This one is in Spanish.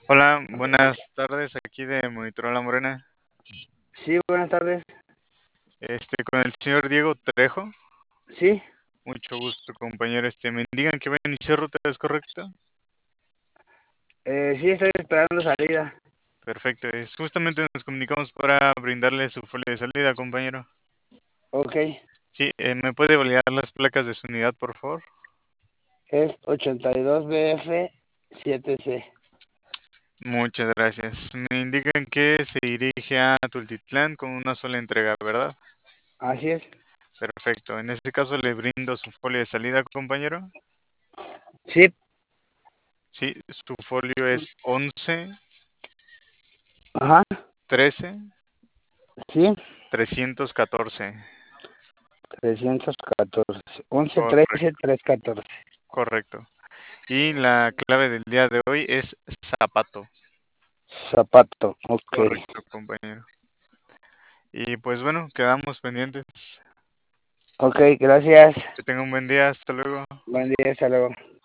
Hola, buenas tardes, aquí de Monitor La Morena. Sí, buenas tardes. Con el señor Diego Trejo. Sí, Mucho gusto, compañero. Me indican que va a iniciar ruta, ¿es correcto? sí, estoy esperando salida. Perfecto. Justamente nos comunicamos para brindarle su folio de salida, compañero. Ok, Sí, ¿me puede validar las placas de su unidad, por favor? es 82BF7C. Muchas gracias. Me indican que se dirige a Tultitlán con una sola entrega, ¿verdad? Así es. Perfecto. En este caso le brindo su folio de salida, compañero. Sí, Sí, su folio es 11 ajá, 13 sí, 314. 314. 11, 13, Correcto, 314. correcto. Y la clave del día de hoy es zapato. Zapato, ok. Correcto, compañero. Y pues bueno, quedamos pendientes. Ok, gracias. Que tenga un buen día. Hasta luego. Buen día, hasta luego.